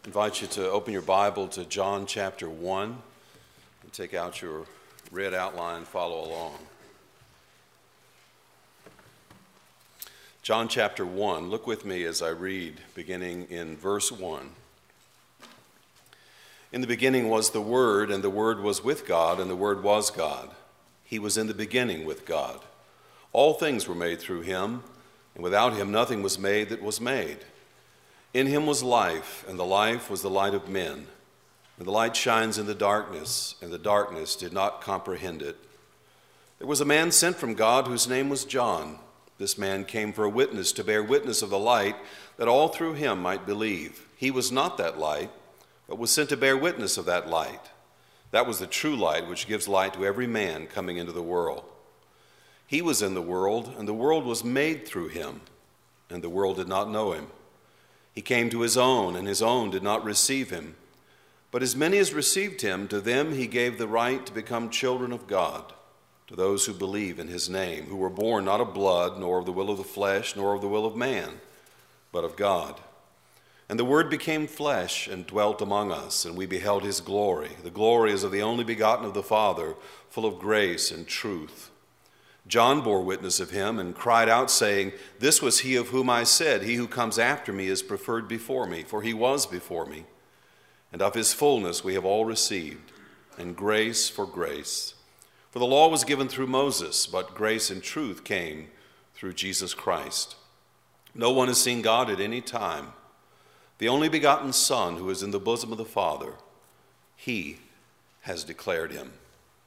I invite you to open your Bible to John chapter 1 and take out your red outline and follow along. John chapter 1, look with me as I read, beginning in verse 1. In the beginning was the Word, and the Word was with God, and the Word was God. He was in the beginning with God. All things were made through him, and without him nothing was made that was made. In him was life, and the life was the light of men. And the light shines in the darkness, and the darkness did not comprehend it. There was a man sent from God whose name was John. This man came for a witness, to bear witness of the light, that all through him might believe. He was not that light, but was sent to bear witness of that light. That was the true light, which gives light to every man coming into the world. He was in the world, and the world was made through him, and the world did not know him. He came to his own, and his own did not receive him. But as many as received him, to them he gave the right to become children of God, to those who believe in his name, who were born not of blood, nor of the will of the flesh, nor of the will of man, but of God. And the Word became flesh and dwelt among us, and we beheld his glory. The glory is of the only begotten of the Father, full of grace and truth. John bore witness of him and cried out, saying, "This was he of whom I said, he who comes after me is preferred before me, for he was before me. And of his fullness we have all received, and grace for grace. For the law was given through Moses, but grace and truth came through Jesus Christ. No one has seen God at any time. The only begotten Son, who is in the bosom of the Father, he has declared him."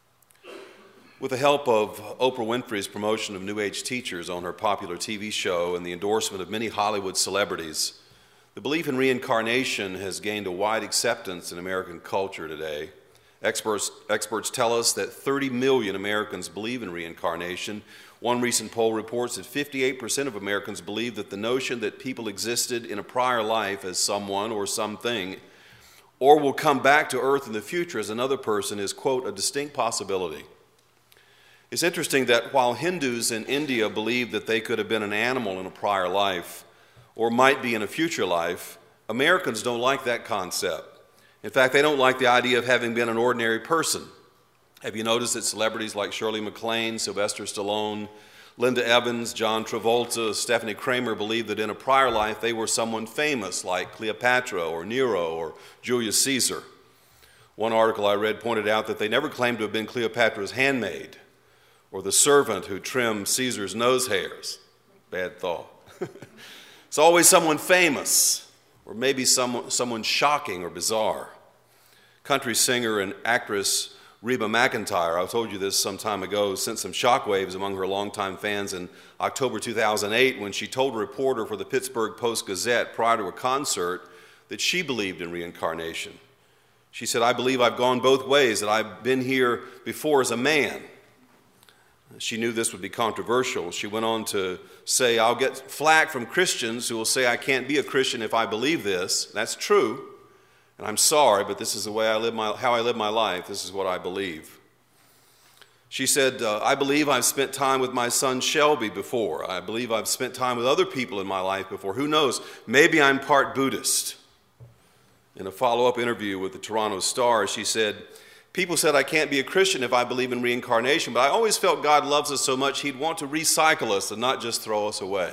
With the help of Oprah Winfrey's promotion of New Age teachers on her popular TV show and the endorsement of many Hollywood celebrities, the belief in reincarnation has gained a wide acceptance in American culture today. Experts tell us that 30 million Americans believe in reincarnation. One recent poll reports that 58% of Americans believe that the notion that people existed in a prior life as someone or something, or will come back to earth in the future as another person, is, quote, a distinct possibility. It's interesting that while Hindus in India believe that they could have been an animal in a prior life or might be in a future life, Americans don't like that concept. In fact, they don't like the idea of having been an ordinary person. Have you noticed that celebrities like Shirley MacLaine, Sylvester Stallone, Linda Evans, John Travolta, Stephanie Kramer believe that in a prior life they were someone famous like Cleopatra or Nero or Julius Caesar? One article I read pointed out that they never claimed to have been Cleopatra's handmaid, or the servant who trimmed Caesar's nose hairs. Bad thought. It's always someone famous, or maybe someone shocking or bizarre. Country singer and actress Reba McEntire, I told you this some time ago, sent some shockwaves among her longtime fans in October 2008 when she told a reporter for the Pittsburgh Post-Gazette prior to a concert that she believed in reincarnation. She said, "I believe I've gone both ways, that I've been here before as a man." She knew this would be controversial. She went on to say, "I'll get flack from Christians who will say I can't be a Christian if I believe this. That's true, and I'm sorry, but this is the way how I live my life. This is what I believe." She said, "I believe I've spent time with my son Shelby before. I believe I've spent time with other people in my life before. Who knows? Maybe I'm part Buddhist." In a follow-up interview with the Toronto Star, she said, "People said I can't be a Christian if I believe in reincarnation, but I always felt God loves us so much he'd want to recycle us and not just throw us away."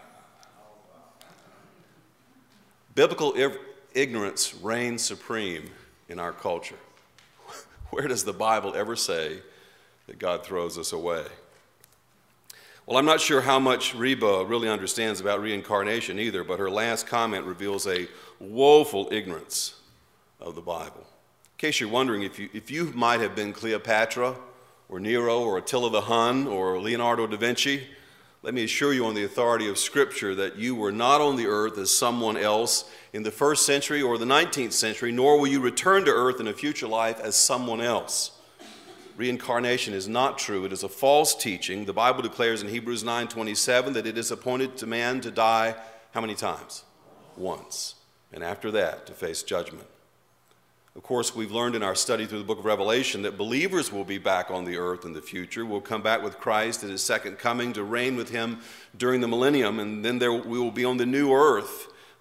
Biblical ignorance reigns supreme in our culture. Where does the Bible ever say that God throws us away? Well, I'm not sure how much Reba really understands about reincarnation either, but her last comment reveals a woeful ignorance of the Bible. In case you're wondering, if you might have been Cleopatra or Nero or Attila the Hun or Leonardo da Vinci, let me assure you on the authority of Scripture that you were not on the earth as someone else in the 1st century or the 19th century, nor will you return to earth in a future life as someone else. Reincarnation is not true. It is a false teaching. The Bible declares in Hebrews 9:27 that it is appointed to man to die how many times? Once. And after that, to face judgment. Of course, we've learned in our study through the book of Revelation that believers will be back on the earth in the future. We'll come back with Christ at his second coming to reign with him during the millennium, and then we will be on the new earth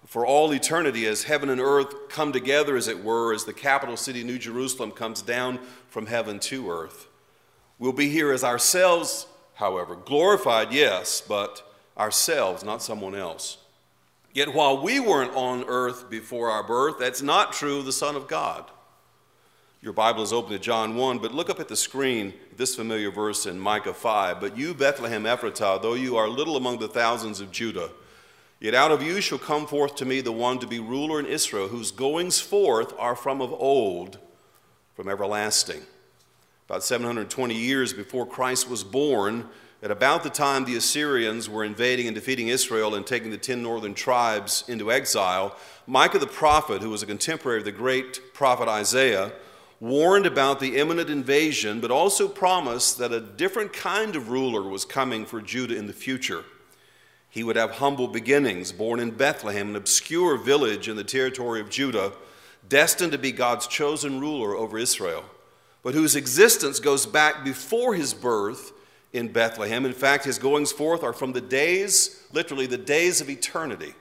for all eternity, as heaven and earth come together, as it were, as the capital city, New Jerusalem, comes down from heaven to earth. We'll be here as ourselves, however, glorified, yes, but ourselves, not someone else. Yet while we weren't on earth before our birth, that's not true of the Son of God. Your Bible is open to John 1, but look up at the screen, this familiar verse in Micah 5. But you, Bethlehem Ephratah, though you are little among the thousands of Judah, yet out of you shall come forth to me the one to be ruler in Israel, whose goings forth are from of old, from everlasting. About 720 years before Christ was born, at about the time the Assyrians were invading and defeating Israel and taking the 10 northern tribes into exile, Micah the prophet, who was a contemporary of the great prophet Isaiah, warned about the imminent invasion, but also promised that a different kind of ruler was coming for Judah in the future. He would have humble beginnings, born in Bethlehem, an obscure village in the territory of Judah, destined to be God's chosen ruler over Israel, but whose existence goes back before his birth in Bethlehem. In fact, his goings forth are from the days, literally the days of eternity.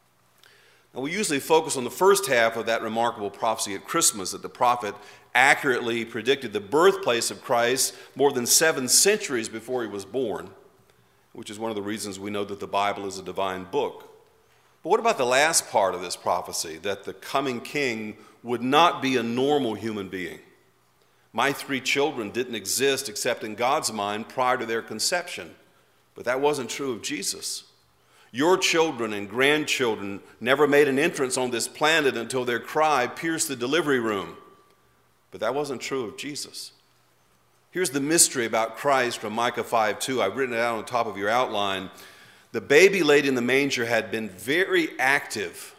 Now, we usually focus on the first half of that remarkable prophecy at Christmas, that the prophet accurately predicted the birthplace of Christ more than 7 centuries before he was born, which is one of the reasons we know that the Bible is a divine book. But what about the last part of this prophecy, that the coming king would not be a normal human being? My 3 children didn't exist except in God's mind prior to their conception, but that wasn't true of Jesus. Your children and grandchildren never made an entrance on this planet until their cry pierced the delivery room, but that wasn't true of Jesus. Here's the mystery about Christ from Micah 5:2. I've written it out on top of your outline. The baby laid in the manger had been very active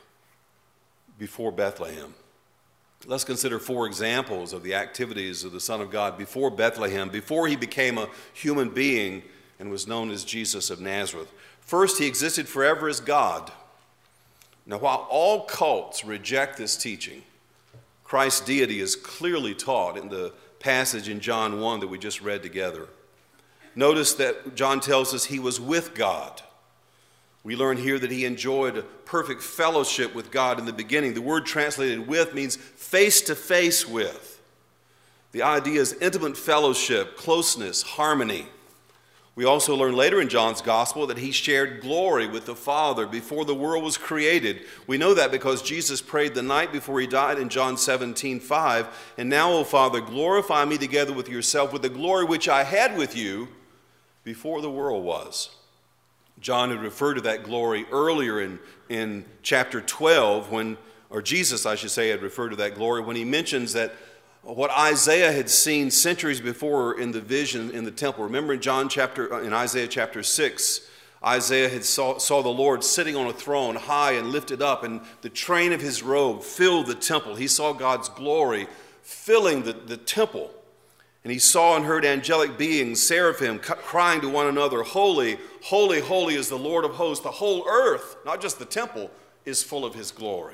before Bethlehem. Let's consider 4 examples of the activities of the Son of God before Bethlehem, before he became a human being and was known as Jesus of Nazareth. First, he existed forever as God. Now, while all cults reject this teaching, Christ's deity is clearly taught in the passage in John 1 that we just read together. Notice that John tells us he was with God. We learn here that he enjoyed a perfect fellowship with God in the beginning. The word translated with means face to face with. The idea is intimate fellowship, closeness, harmony. We also learn later in John's gospel that he shared glory with the Father before the world was created. We know that because Jesus prayed the night before he died in John 17:5, "And now, O Father, glorify me together with yourself with the glory which I had with you before the world was." John had referred to that glory earlier in chapter 12, or Jesus, I should say, had referred to that glory when he mentions that what Isaiah had seen centuries before in the vision in the temple. Remember in Isaiah chapter 6, Isaiah had saw the Lord sitting on a throne high and lifted up, and the train of his robe filled the temple. He saw God's glory filling the temple. And he saw and heard angelic beings, seraphim, crying to one another, "Holy, holy, holy is the Lord of hosts." The whole earth, not just the temple, is full of his glory.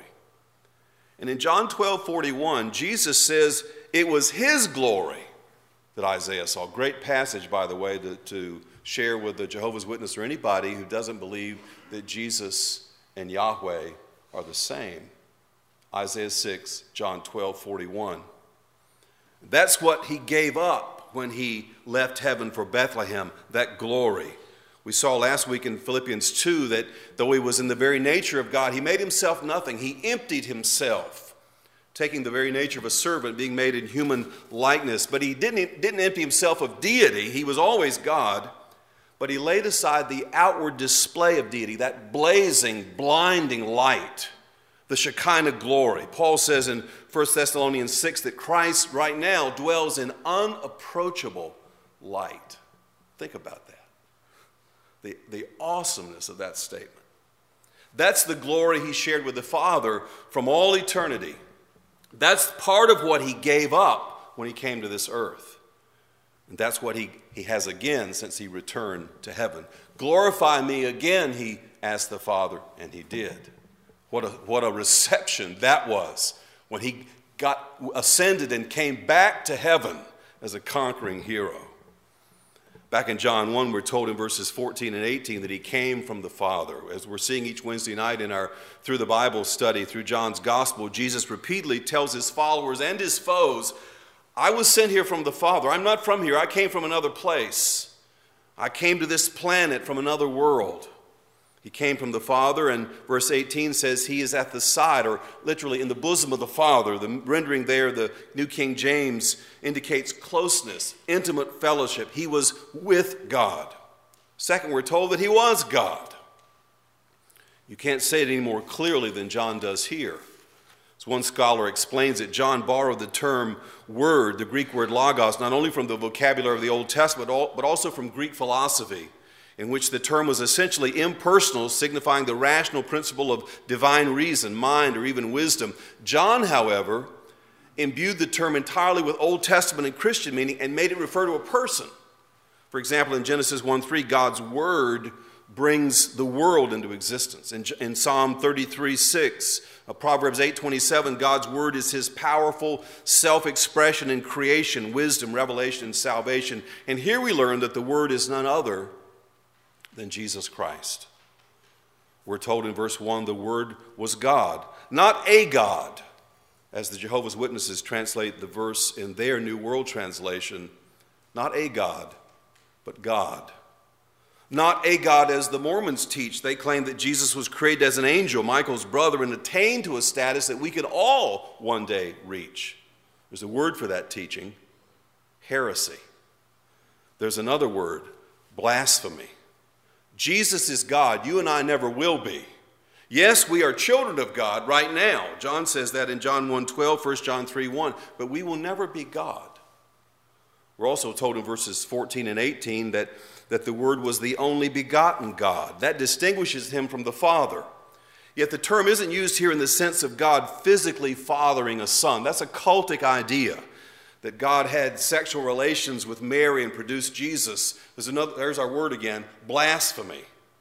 And in John 12:41, Jesus says it was his glory that Isaiah saw. Great passage, by the way, to share with the Jehovah's Witness or anybody who doesn't believe that Jesus and Yahweh are the same. Isaiah 6, John 12:41. That's what he gave up when he left heaven for Bethlehem, that glory. We saw last week in Philippians 2 that though he was in the very nature of God, he made himself nothing. He emptied himself, taking the very nature of a servant, being made in human likeness. But he didn't empty himself of deity. He was always God. But he laid aside the outward display of deity, that blazing, blinding light, the Shekinah glory. Paul says in 1 Thessalonians 6 that Christ right now dwells in unapproachable light. Think about that. The awesomeness of that statement. That's the glory he shared with the Father from all eternity. That's part of what he gave up when he came to this earth. And that's what he has again since he returned to heaven. "Glorify me again," he asked the Father, and he did. What a reception that was when he ascended and came back to heaven as a conquering hero. Back in John 1, we're told in verses 14 and 18 that he came from the Father. As we're seeing each Wednesday night in our Through the Bible study, through John's Gospel, Jesus repeatedly tells his followers and his foes, I was sent here from the Father. I'm not from here. I came from another place. I came to this planet from another world. He came from the Father, and verse 18 says he is at the side, or literally in the bosom of the Father. The rendering there, the New King James, indicates closeness, intimate fellowship. He was with God. Second, we're told that he was God. You can't say it any more clearly than John does here. As one scholar explains it, John borrowed the term word, the Greek word logos, not only from the vocabulary of the Old Testament, but also from Greek philosophy, in which the term was essentially impersonal, signifying the rational principle of divine reason, mind, or even wisdom. John, however, imbued the term entirely with Old Testament and Christian meaning and made it refer to a person. For example, in Genesis 1:3, God's word brings the world into existence. In Psalm 33:6, Proverbs 8:27, God's word is his powerful self-expression in creation, wisdom, revelation, and salvation. And here we learn that the word is none other than Jesus Christ. We're told in verse 1, the Word was God, not a God, as the Jehovah's Witnesses translate the verse in their New World Translation, not a God, but God. Not a God as the Mormons teach. They claim that Jesus was created as an angel, Michael's brother, and attained to a status that we could all one day reach. There's a word for that teaching, heresy. There's another word, blasphemy. Jesus is God. You and I never will be. Yes, we are children of God right now. John says that in John 1:12, 1 John 3:1. But we will never be God. We're also told in verses 14 and 18 that the Word was the only begotten God. That distinguishes him from the Father. Yet the term isn't used here in the sense of God physically fathering a son. That's a cultic idea, that God had sexual relations with Mary and produced Jesus. There's our word again, blasphemy.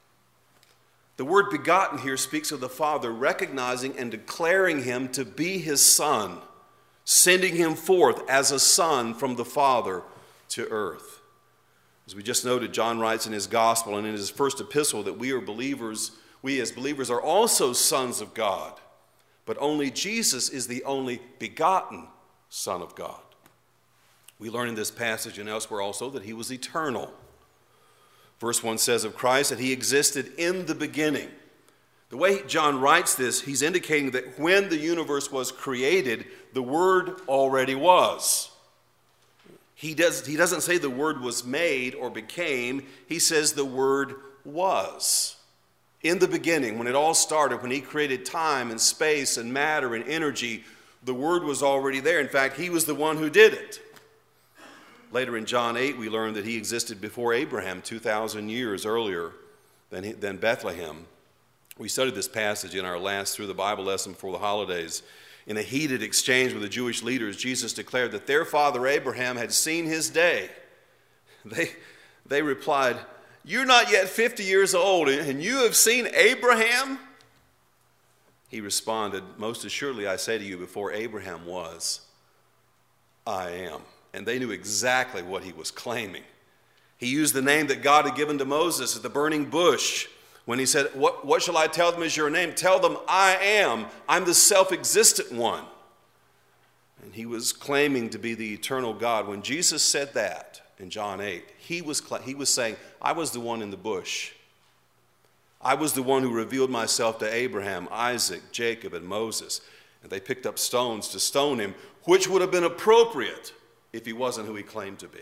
The word begotten here speaks of the Father recognizing and declaring him to be his Son, sending him forth as a son from the Father to earth. As we just noted, John writes in his gospel and in his first epistle that we as believers are also sons of God, but only Jesus is the only begotten Son of God. We learn in this passage and elsewhere also that he was eternal. Verse 1 says of Christ that he existed in the beginning. The way John writes this, he's indicating that when the universe was created, the Word already was. He doesn't say the Word was made or became. He says the Word was. In the beginning, when it all started, when he created time and space and matter and energy, the Word was already there. In fact, he was the one who did it. Later in John 8, we learn that he existed before Abraham 2,000 years earlier than Bethlehem. We studied this passage in our last Through the Bible lesson before the holidays. In a heated exchange with the Jewish leaders, Jesus declared that their father Abraham had seen his day. They replied, "You're not yet 50 years old, and you have seen Abraham?" He responded, "Most assuredly I say to you, before Abraham was, I am." And they knew exactly what he was claiming. He used the name that God had given to Moses at the burning bush when he said, what shall I tell them is your name? Tell them I am. I'm the self-existent one. And he was claiming to be the eternal God. When Jesus said that in John 8, he was saying, I was the one in the bush. I was the one who revealed myself to Abraham, Isaac, Jacob, and Moses. And they picked up stones to stone him, which would have been appropriate if he wasn't who he claimed to be.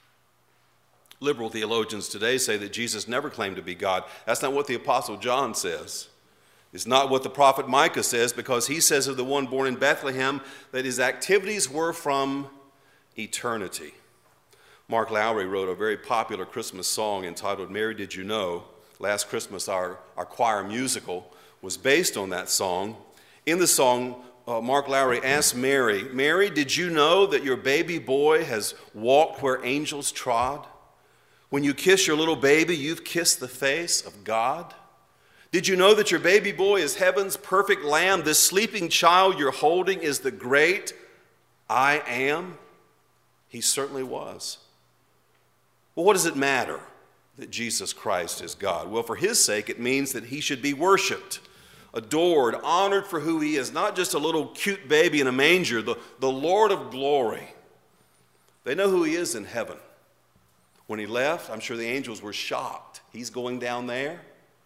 Liberal theologians today say that Jesus never claimed to be God. That's not what the Apostle John says. It's not what the prophet Micah says, because he says of the one born in Bethlehem that his activities were from eternity. Mark Lowry wrote a very popular Christmas song entitled "Mary, Did You Know?" Last Christmas, our choir musical was based on that song. In the song, Mark Lowry asked Mary, "Mary, did you know that your baby boy has walked where angels trod? When you kiss your little baby, you've kissed the face of God. Did you know that your baby boy is heaven's perfect lamb? This sleeping child you're holding is the great I am?" He certainly was. Well, what does it matter that Jesus Christ is God? Well, for his sake, it means that he should be worshiped, adored, honored for who he is, not just a little cute baby in a manger, the Lord of glory. They know who he is in heaven. When he left, I'm sure the angels were shocked. He's going down there.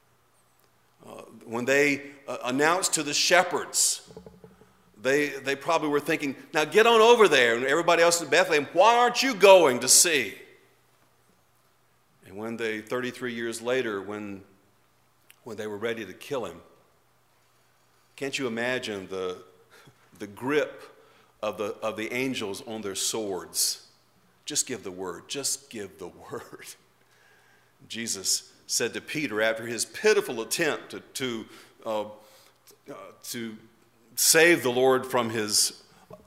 When they announced to the shepherds, they probably were thinking, now get on over there. And everybody else in Bethlehem, why aren't you going to see? And when they, 33 years later, when they were ready to kill him, can't you imagine the grip of the angels on their swords? Just give the word. Just give the word. Jesus said to Peter after his pitiful attempt to save the Lord from his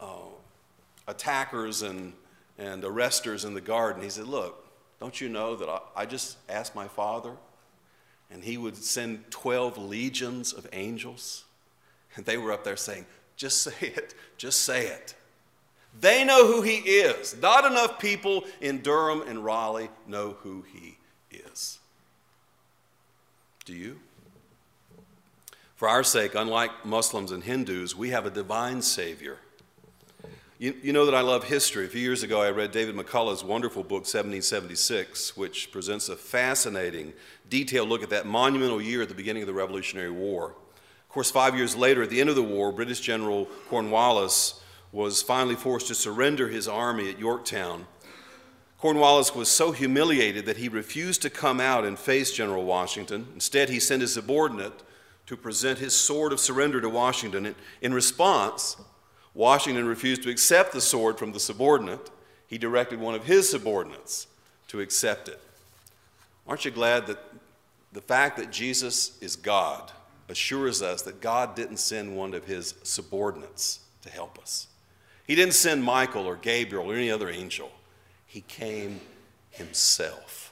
attackers and arresters in the garden, he said, look, don't you know that I just asked my Father and he would send 12 legions of angels? And they were up there saying, just say it, just say it. They know who he is. Not enough people in Durham and Raleigh know who he is. Do you? For our sake, unlike Muslims and Hindus, we have a divine Savior. You know that I love history. A few years ago, I read David McCullough's wonderful book, 1776, which presents a fascinating, detailed look at that monumental year at the beginning of the Revolutionary War. Of course, 5 years later, at the end of the war, British General Cornwallis was finally forced to surrender his army at Yorktown. Cornwallis was so humiliated that he refused to come out and face General Washington. Instead, he sent his subordinate to present his sword of surrender to Washington. In response, Washington refused to accept the sword from the subordinate. He directed one of his subordinates to accept it. Aren't you glad that the fact that Jesus is God assures us that God didn't send one of his subordinates to help us? He didn't send Michael or Gabriel or any other angel. He came himself.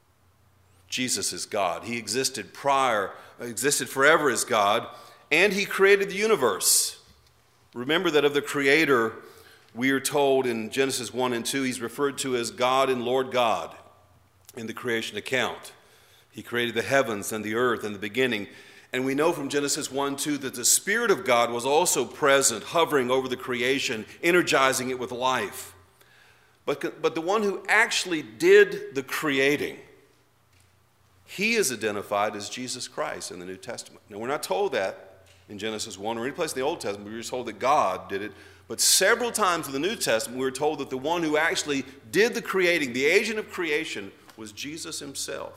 Jesus is God. He existed forever as God, and he created the universe. Remember that of the Creator, we are told in Genesis 1 and 2, he's referred to as God and Lord God in the creation account. He created the heavens and the earth in the beginning. And we know from Genesis 1:2 that the Spirit of God was also present, hovering over the creation, energizing it with life. But the one who actually did the creating, he is identified as Jesus Christ in the New Testament. Now, we're not told that in Genesis 1 or any place in the Old Testament. We were told that God did it. But several times in the New Testament, we were told that the one who actually did the creating, the agent of creation, was Jesus himself.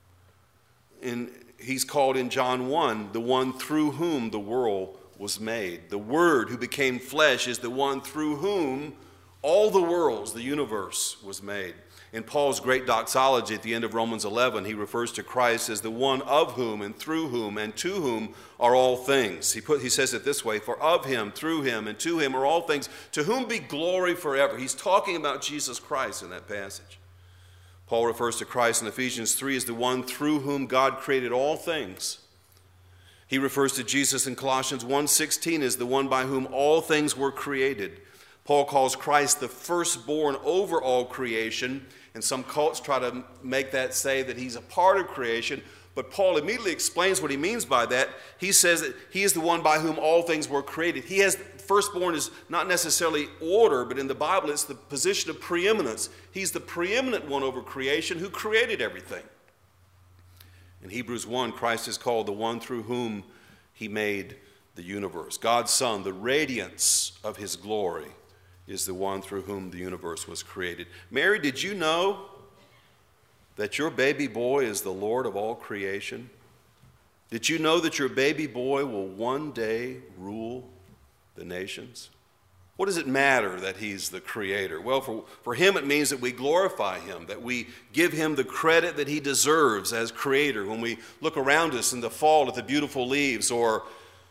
And he's called in John 1, the one through whom the world was made. The Word who became flesh is the one through whom all the worlds, the universe, was made. In Paul's great doxology at the end of Romans 11, he refers to Christ as the one of whom and through whom and to whom are all things. He says it this way, for of him, through him, and to him are all things, to whom be glory forever. He's talking about Jesus Christ in that passage. Paul refers to Christ in Ephesians 3 as the one through whom God created all things. He refers to Jesus in Colossians 1:16 as the one by whom all things were created. Paul calls Christ the firstborn over all creation, and some cults try to make that say that he's a part of creation, but Paul immediately explains what he means by that. He says that he is the one by whom all things were created. Firstborn is not necessarily order, but in the Bible it's the position of preeminence. He's the preeminent one over creation who created everything. In Hebrews 1, Christ is called the one through whom he made the universe. God's Son, the radiance of his glory, is the one through whom the universe was created. Mary, did you know that your baby boy is the Lord of all creation? Did you know that your baby boy will one day rule the nations? What does it matter that he's the creator? Well, for him it means that we glorify him, that we give him the credit that he deserves as creator. When we look around us in the fall at the beautiful leaves, or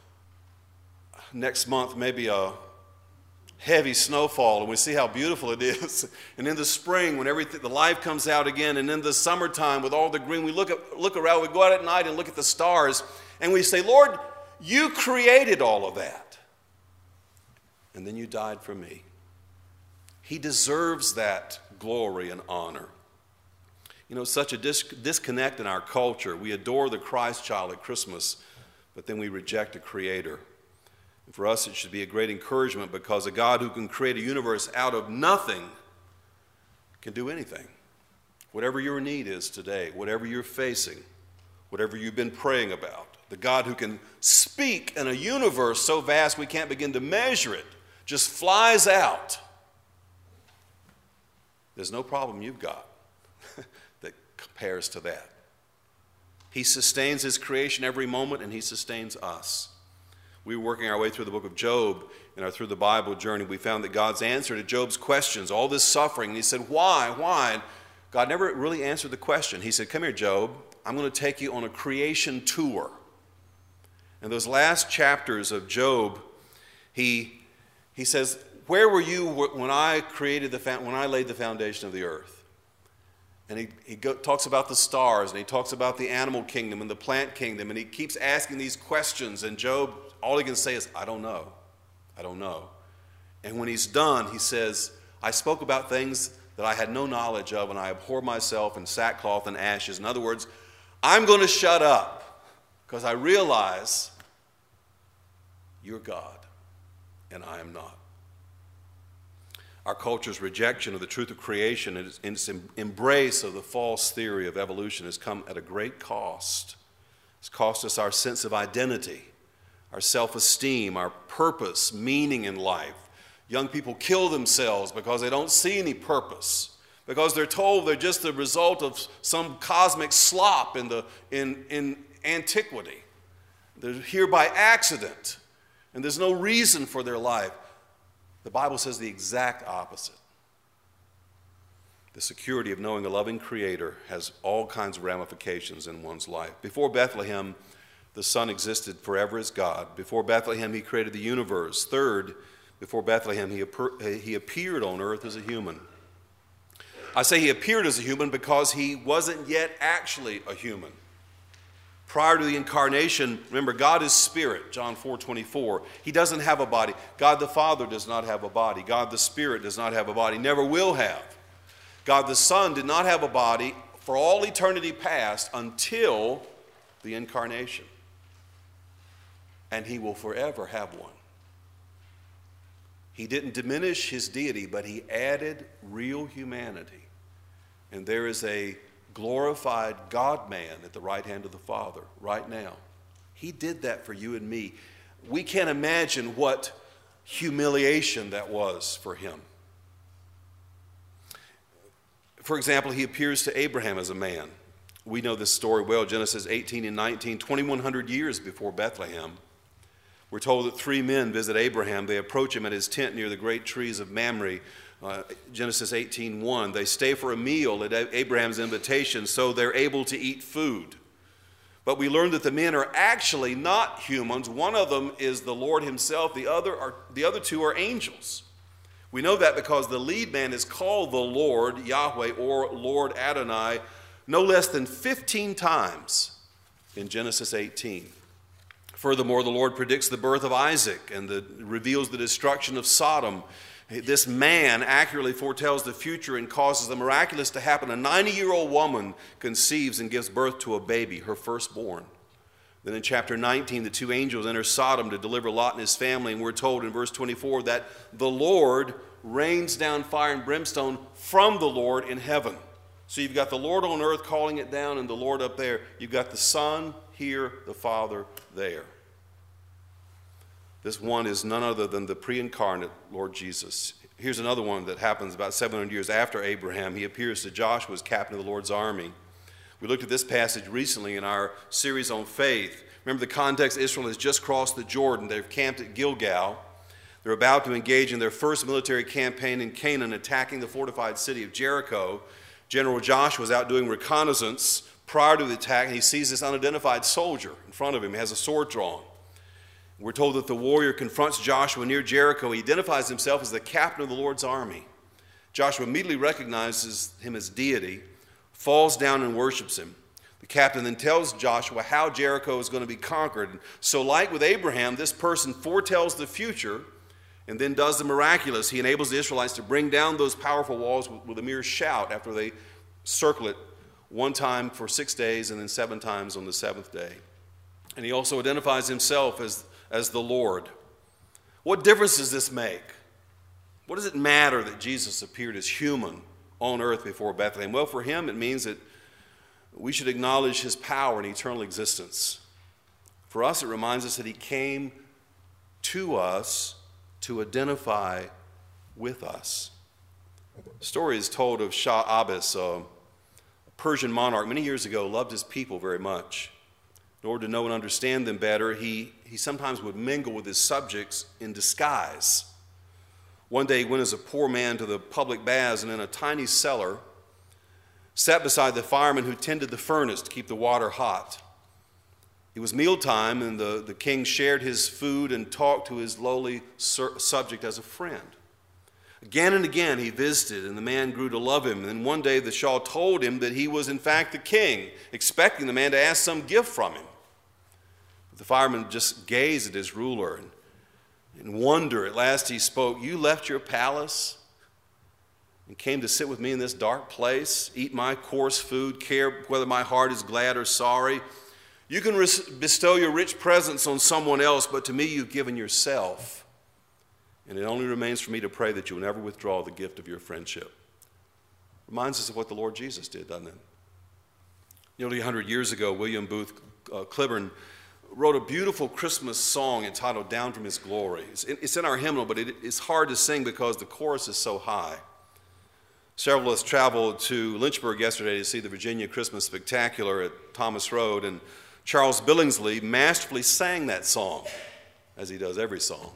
next month maybe a heavy snowfall, and we see how beautiful it is. And in the spring, when the life comes out again, and in the summertime with all the green, we look around, we go out at night and look at the stars, and we say, Lord, you created all of that. And then you died for me. He deserves that glory and honor. You know, such a disconnect in our culture. We adore the Christ child at Christmas, but then we reject a creator. And for us, it should be a great encouragement, because a God who can create a universe out of nothing can do anything. Whatever your need is today, whatever you're facing, whatever you've been praying about, the God who can speak in a universe so vast we can't begin to measure it, just flies out. There's no problem you've got that compares to that. He sustains his creation every moment, and he sustains us. We were working our way through the book of Job in our Through the Bible journey. We found that God's answer to Job's questions, all this suffering, and he said, why? And God never really answered the question. He said, come here, Job. I'm going to take you on a creation tour. In those last chapters of Job, he says, where were you when I laid the foundation of the earth? And he talks about the stars, and he talks about the animal kingdom and the plant kingdom, and he keeps asking these questions, and Job, all he can say is, I don't know. I don't know. And when he's done, he says, I spoke about things that I had no knowledge of, and I abhor myself in sackcloth and ashes. In other words, I'm going to shut up, because I realize you're God, and I am not. Our culture's rejection of the truth of creation and its embrace of the false theory of evolution has come at a great cost. It's cost us our sense of identity, our self-esteem, our purpose, meaning in life. Young people kill themselves because they don't see any purpose, because they're told they're just the result of some cosmic slop in antiquity. They're here by accident, and there's no reason for their life. The Bible says the exact opposite. The security of knowing a loving Creator has all kinds of ramifications in one's life. Before Bethlehem, the Son existed forever as God. Before Bethlehem, he created the universe. Third, before Bethlehem, he appeared on earth as a human. I say he appeared as a human because he wasn't yet actually a human. Prior to the incarnation, remember, God is spirit, John 4:24. He doesn't have a body. God the Father does not have a body. God the Spirit does not have a body, never will have. God the Son did not have a body for all eternity past until the incarnation. And he will forever have one. He didn't diminish his deity, but he added real humanity. And there is a glorified God-man at the right hand of the Father right now. He did that for you and me. We can't imagine what humiliation that was for him. For example, he appears to Abraham as a man. We know this story well, Genesis 18 and 19, 2,100 years before Bethlehem. We're told that 3 men visit Abraham. They approach him at his tent near the great trees of Mamre. Genesis 18:1. They stay for a meal at Abraham's invitation, so they're able to eat food. But we learn that the men are actually not humans. One of them is the Lord himself. The other two are angels. We know that because the lead man is called the Lord, Yahweh, or Lord Adonai, no less than 15 times in Genesis 18. Furthermore, the Lord predicts the birth of Isaac and reveals the destruction of Sodom. This man accurately foretells the future and causes the miraculous to happen. A 90-year-old woman conceives and gives birth to a baby, her firstborn. Then in chapter 19, the 2 angels enter Sodom to deliver Lot and his family, and we're told in verse 24 that the Lord rains down fire and brimstone from the Lord in heaven. So you've got the Lord on earth calling it down and the Lord up there. You've got the Son here, the Father there. This one is none other than the pre-incarnate Lord Jesus. Here's another one that happens about 700 years after Abraham. He appears to Joshua as captain of the Lord's army. We looked at this passage recently in our series on faith. Remember the context, Israel has just crossed the Jordan. They've camped at Gilgal. They're about to engage in their first military campaign in Canaan, attacking the fortified city of Jericho. General Joshua is out doing reconnaissance prior to the attack, and he sees this unidentified soldier in front of him. He has a sword drawn. We're told that the warrior confronts Joshua near Jericho. He identifies himself as the captain of the Lord's army. Joshua immediately recognizes him as deity, falls down and worships him. The captain then tells Joshua how Jericho is going to be conquered. And so like with Abraham, this person foretells the future and then does the miraculous. He enables the Israelites to bring down those powerful walls with a mere shout after they circle it one time for 6 days and then 7 times on the seventh day. And he also identifies himself as the Lord. What difference does this make? What does it matter that Jesus appeared as human on earth before Bethlehem? Well, for him it means that we should acknowledge his power and eternal existence. For us, it reminds us that he came to us to identify with us. The story is told of Shah Abbas, a Persian monarch many years ago, loved his people very much. In order to know and understand them better, he sometimes would mingle with his subjects in disguise. One day he went as a poor man to the public baths, and in a tiny cellar sat beside the fireman who tended the furnace to keep the water hot. It was mealtime, and the king shared his food and talked to his lowly subject as a friend. Again and again he visited, and the man grew to love him. And then one day the Shah told him that he was in fact the king, expecting the man to ask some gift from him. But the fireman just gazed at his ruler and in wonder. At last he spoke, "You left your palace and came to sit with me in this dark place, eat my coarse food, care whether my heart is glad or sorry. You can bestow your rich presents on someone else, but to me you've given yourself. And it only remains for me to pray that you will never withdraw the gift of your friendship." Reminds us of what the Lord Jesus did, doesn't it? Nearly 100 years ago, William Booth Cliburn wrote a beautiful Christmas song entitled "Down from His Glory." It's in our hymnal, but it's hard to sing because the chorus is so high. Several of us traveled to Lynchburg yesterday to see the Virginia Christmas Spectacular at Thomas Road, and Charles Billingsley masterfully sang that song, as he does every song.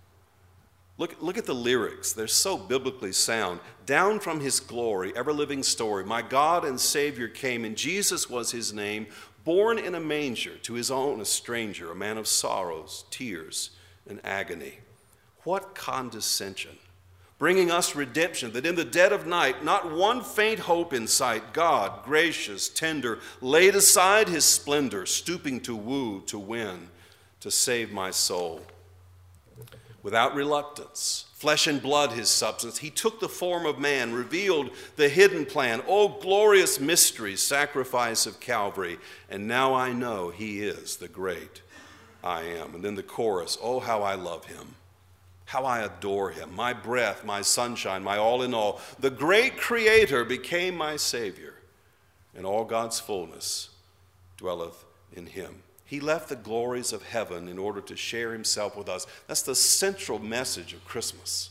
Look at the lyrics. They're so biblically sound. "Down from his glory, ever-living story, my God and Savior came, and Jesus was his name, born in a manger, to his own a stranger, a man of sorrows, tears, and agony. What condescension, bringing us redemption, that in the dead of night, not one faint hope in sight, God, gracious, tender, laid aside his splendor, stooping to woo, to win, to save my soul. Without reluctance, flesh and blood his substance, he took the form of man, revealed the hidden plan. Oh, glorious mystery, sacrifice of Calvary. And now I know he is the great I am." And then the chorus, "Oh, how I love him, how I adore him, my breath, my sunshine, my all in all. The great Creator became my Savior, and all God's fullness dwelleth in him." He left the glories of heaven in order to share himself with us. That's the central message of Christmas.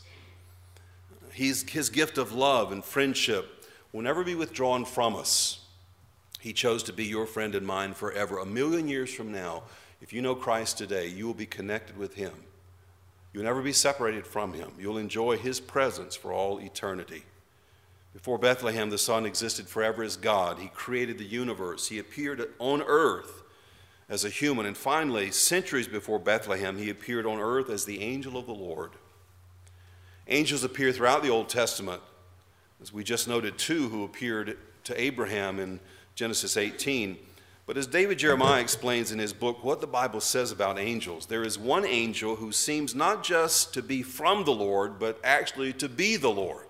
His gift of love and friendship will never be withdrawn from us. He chose to be your friend and mine forever. 1,000,000 years from now, if you know Christ today, you will be connected with him. You'll never be separated from him. You'll enjoy his presence for all eternity. Before Bethlehem, the Son existed forever as God. He created the universe. He appeared on earth as a human. And finally, centuries before Bethlehem, he appeared on earth as the angel of the Lord. Angels appear throughout the Old Testament, as we just noted, two who appeared to Abraham in Genesis 18. But as David Jeremiah explains in his book, what the Bible says about angels, there is one angel who seems not just to be from the Lord, but actually to be the Lord.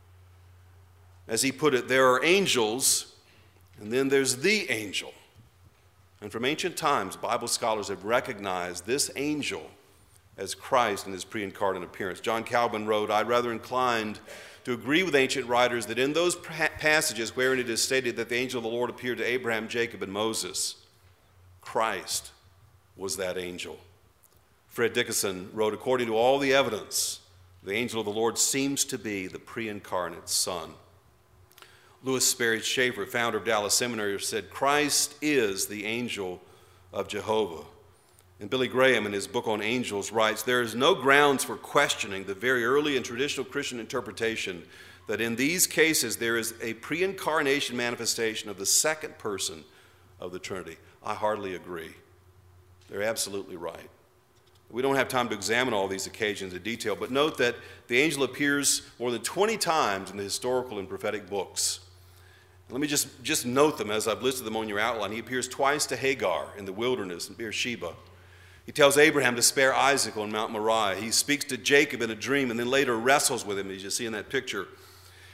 As he put it, there are angels, and then there's the angel. And from ancient times, Bible scholars have recognized this angel as Christ in his pre-incarnate appearance. John Calvin wrote, "I'm rather inclined to agree with ancient writers that in those passages wherein it is stated that the angel of the Lord appeared to Abraham, Jacob, and Moses, Christ was that angel." Fred Dickinson wrote, "According to all the evidence, the angel of the Lord seems to be the pre-incarnate Son." Louis Sperry Schaeffer, founder of Dallas Seminary, said, "Christ is the angel of Jehovah." And Billy Graham, in his book on angels, writes, "There is no grounds for questioning the very early and traditional Christian interpretation that in these cases there is a pre-incarnation manifestation of the second person of the Trinity." I hardly agree. They're absolutely right. We don't have time to examine all these occasions in detail, but note that the angel appears more than 20 times in the historical and prophetic books. Let me just note them as I've listed them on your outline. He appears twice to Hagar in the wilderness in Beersheba. He tells Abraham to spare Isaac on Mount Moriah. He speaks to Jacob in a dream and then later wrestles with him, as you see in that picture.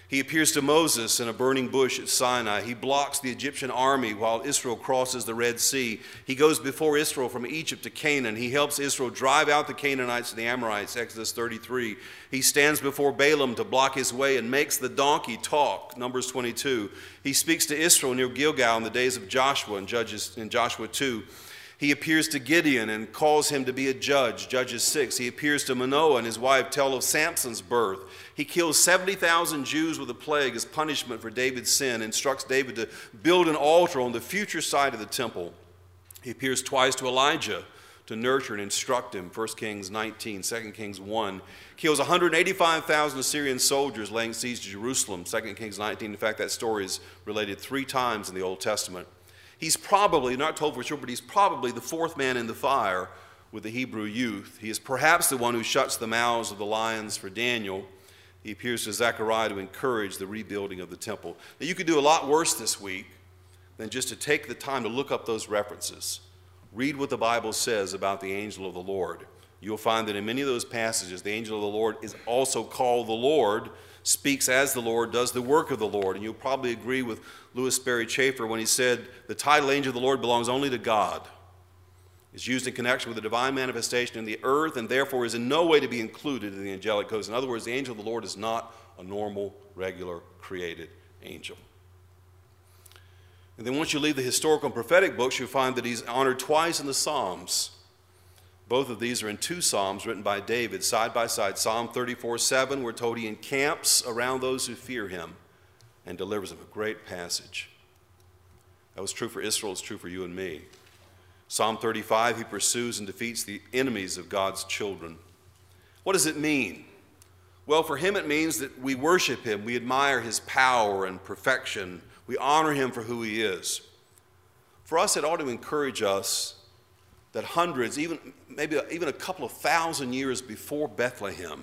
He appears to Moses in a burning bush at Sinai. He blocks the Egyptian army while Israel crosses the Red Sea. He goes before Israel from Egypt to Canaan. He helps Israel drive out the Canaanites and the Amorites, Exodus 33. He stands before Balaam to block his way and makes the donkey talk, Numbers 22. He speaks to Israel near Gilgal in the days of Joshua in Joshua 2. He appears to Gideon and calls him to be a judge, Judges 6. He appears to Manoah and his wife tell of Samson's birth. He kills 70,000 Jews with a plague as punishment for David's sin, instructs David to build an altar on the future side of the temple. He appears twice to Elijah to nurture and instruct him, 1 Kings 19, 2 Kings 1. Kills 185,000 Assyrian soldiers laying siege to Jerusalem, 2 Kings 19. In fact, that story is related 3 times in the Old Testament. He's probably, not told for sure, but he's probably the 4th man in the fire with the Hebrew youth. He is perhaps the one who shuts the mouths of the lions for Daniel. He appears to Zechariah to encourage the rebuilding of the temple. Now, you could do a lot worse this week than just to take the time to look up those references. Read what the Bible says about the angel of the Lord. You'll find that in many of those passages, the angel of the Lord is also called the Lord, speaks as the Lord, does the work of the Lord. And you'll probably agree with Louis Sperry Chafer when he said the title angel of the Lord belongs only to God. It's used in connection with the divine manifestation in the earth and therefore is in no way to be included in the angelic host. In other words, the angel of the Lord is not a normal, regular, created angel. And then once you leave the historical and prophetic books, you'll find that he's honored twice in the Psalms. Both of these are in 2 Psalms written by David, side by side. Psalm 34:7, we're told he encamps around those who fear him and delivers them. A great passage. That was true for Israel, it's true for you and me. Psalm 35, he pursues and defeats the enemies of God's children. What does it mean? Well, for him it means that we worship him, we admire his power and perfection, we honor him for who he is. For us, it ought to encourage us that hundreds, maybe a couple of thousand years before Bethlehem,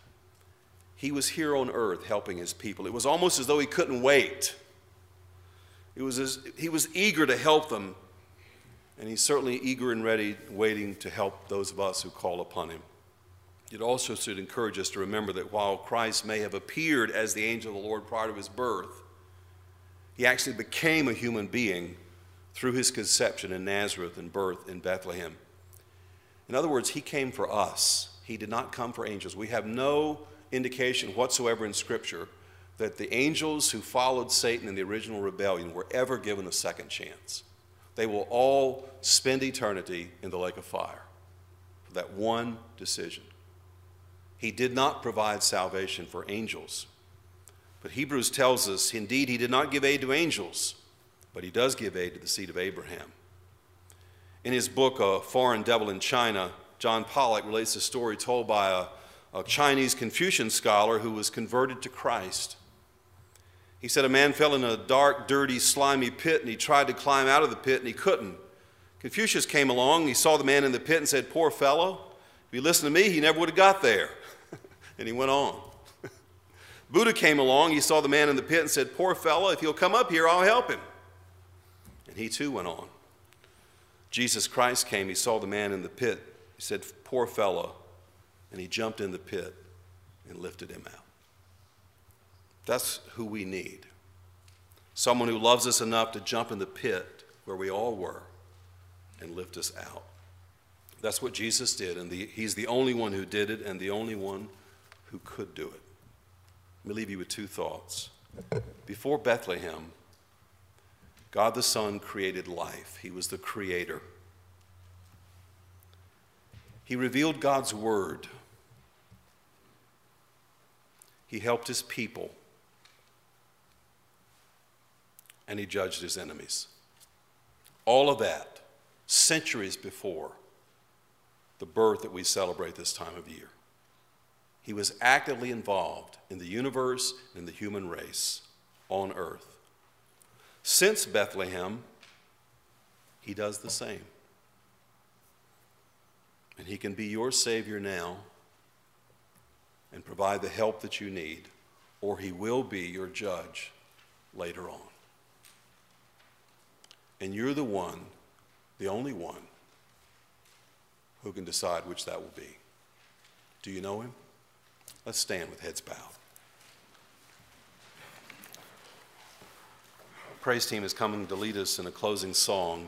he was here on earth helping his people. It was almost as though he couldn't wait. He was eager to help them, and he's certainly eager and ready, waiting to help those of us who call upon him. It also should encourage us to remember that while Christ may have appeared as the angel of the Lord prior to his birth, he actually became a human being through his conception in Nazareth and birth in Bethlehem. In other words, he came for us. He did not come for angels. We have no indication whatsoever in Scripture that the angels who followed Satan in the original rebellion were ever given a second chance. They will all spend eternity in the lake of fire for that one decision. He did not provide salvation for angels. But Hebrews tells us, indeed, he did not give aid to angels, but he does give aid to the seed of Abraham. In his book, A Foreign Devil in China, John Pollock relates a story told by a Chinese Confucian scholar who was converted to Christ. He said a man fell in a dark, dirty, slimy pit, and he tried to climb out of the pit, and he couldn't. Confucius came along, he saw the man in the pit and said, "Poor fellow, if he listened to me, he never would have got there." And he went on. Buddha came along, he saw the man in the pit and said, "Poor fellow, if he'll come up here, I'll help him." And he too went on. Jesus Christ came, he saw the man in the pit. He said, "Poor fellow," and he jumped in the pit and lifted him out. That's who we need. Someone who loves us enough to jump in the pit where we all were and lift us out. That's what Jesus did, and he's the only one who did it and the only one who could do it. Let me leave you with 2 thoughts. Before Bethlehem, God the Son created life. He was the creator. He revealed God's word. He helped his people. And he judged his enemies. All of that centuries before the birth that we celebrate this time of year. He was actively involved in the universe and the human race on earth. Since Bethlehem, he does the same. And he can be your Savior now and provide the help that you need, or he will be your judge later on. And you're the one, the only one, who can decide which that will be. Do you know him? Let's stand with heads bowed. praise team is coming to lead us in a closing song.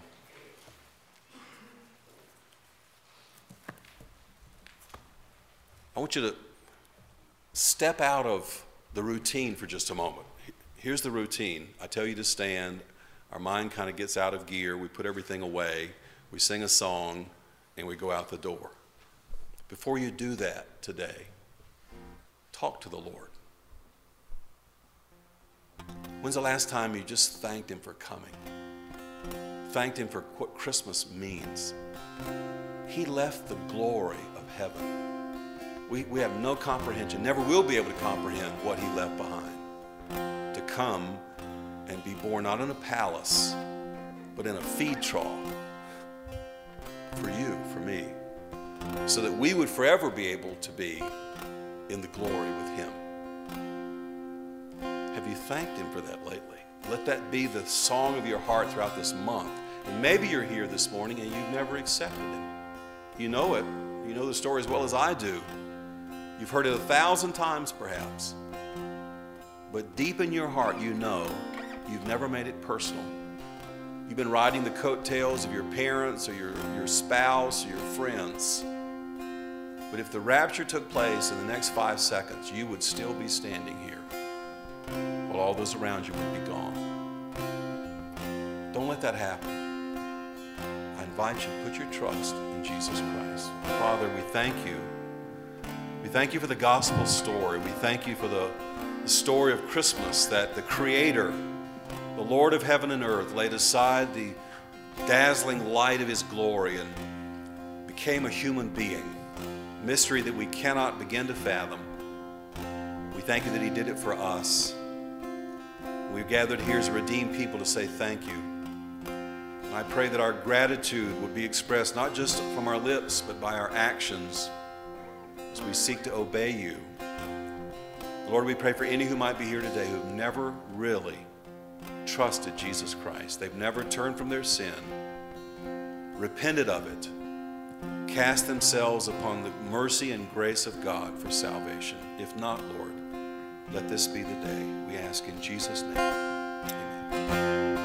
I want you to step out of the routine for just a moment. Here's the routine. I tell you to stand. Our mind kind of gets out of gear. We put everything away. We sing a song, and we go out the door. Before you do that today, talk to the Lord. When's the last time you just thanked Him for coming? Thanked Him for what Christmas means. He left the glory of heaven. We have no comprehension, never will be able to comprehend what He left behind. To come and be born not in a palace, but in a feed trough for you, for me, so that we would forever be able to be in the glory with Him. Have you thanked Him for that lately? Let that be the song of your heart throughout this month. And maybe you're here this morning and you've never accepted Him. You know it. You know the story as well as I do. You've heard it 1,000 times perhaps. But deep in your heart, you know you've never made it personal. You've been riding the coattails of your parents or your spouse or your friends. But if the rapture took place in the next 5 seconds, you would still be standing here while all those around you would be gone. Don't let that happen. I invite you to put your trust in Jesus Christ. Father, we thank you. We thank you for the gospel story. We thank you for the story of Christmas, that the Creator, the Lord of heaven and earth, laid aside the dazzling light of His glory and became a human being. Mystery that we cannot begin to fathom. We thank you that He did it for us. We've gathered here as a redeemed people to say thank you. And I pray that our gratitude would be expressed not just from our lips, but by our actions as we seek to obey you. Lord, we pray for any who might be here today who have never really trusted Jesus Christ. They've never turned from their sin, repented of it, cast themselves upon the mercy and grace of God for salvation. If not, Lord, let this be the day. We ask in Jesus' name. Amen.